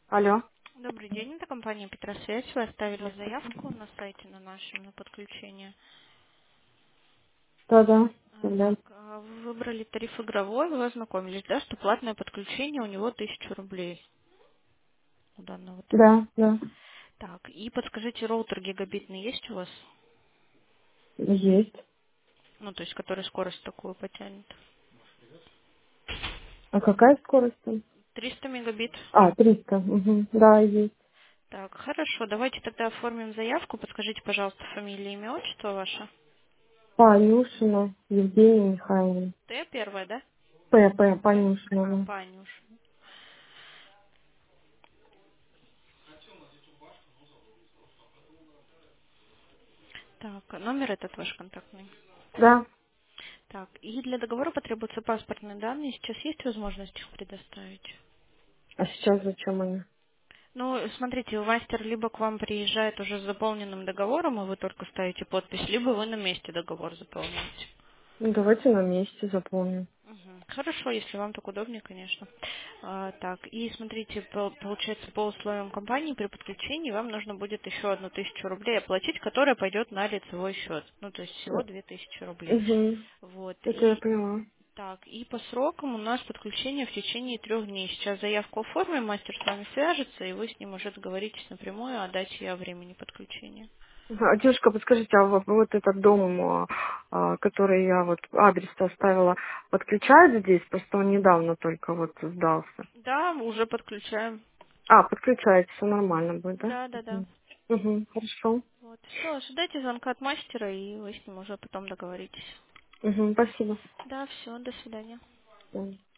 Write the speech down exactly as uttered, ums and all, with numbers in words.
Алло. Добрый день, это компания Петросвязь. Вы оставили заявку на сайте на нашем на подключение. Да-да. А, Да, Так, а вы выбрали тариф игровой, вы ознакомились, да, что платное подключение у него тысяча рублей у данного тарифа. да, да. Так, и подскажите, роутер гигабитный есть у вас? Есть. Ну, то есть, который скорость такую потянет. А какая скорость там? триста мегабит. А, триста. Угу. Да, есть. Так, хорошо, давайте тогда оформим заявку. Подскажите, пожалуйста, фамилия, имя, отчество ваше. Панюшина Евгения Михайловна. Т первая, да? П, П, А, Панюшина. Панюш. Так, а номер этот ваш контактный. Да. Так, и для договора потребуются паспортные данные. Сейчас есть возможность их предоставить? А сейчас зачем они? Ну, смотрите, мастер либо к вам приезжает уже с заполненным договором, и вы только ставите подпись, либо вы на месте договор заполняете. Ну, давайте на месте заполним. Мгм. Хорошо, если вам так удобнее, конечно. А, так, и смотрите, пол- получается, по условиям компании при подключении вам нужно будет еще одну тысячу рублей оплатить, которая пойдет на лицевой счет. Ну, то есть всего две тысячи рублей. Угу. Вот, Это я и поняла. так, и по срокам у нас подключение в течение трех дней. Сейчас заявку оформим, мастер с вами свяжется, и вы с ним уже договоритесь напрямую о дате и о времени подключения. Ага. А, девушка, подскажите, а вот, вот этот дом, а, а, который я вот адрес оставила, подключают здесь? Просто он недавно только вот сдался. Да, уже подключаем. А, подключается, все нормально будет, да? Да, да, да. Угу. Угу, хорошо. Вот, все, ожидайте звонка от мастера, и вы с ним уже потом договоритесь. Угу, спасибо. Да, все, до свидания. Мгм.